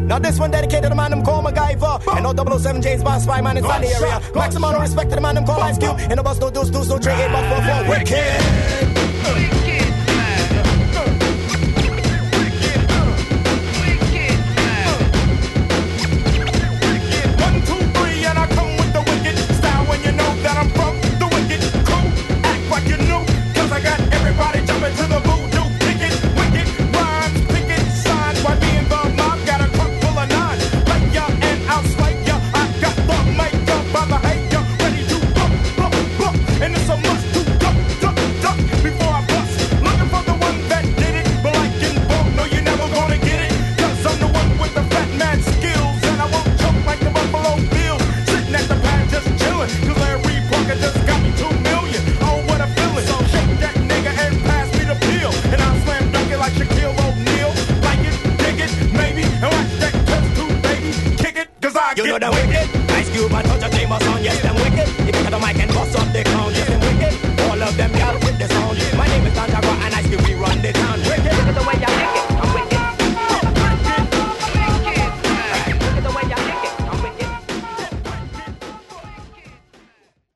Now this one dedicated to the man them call MacGyver. And no 007 James Bond spy man inside the area. Maximum respect to the man them call Ice Cube. And no bus no deuce, no 3 8 but 4 4 wicked.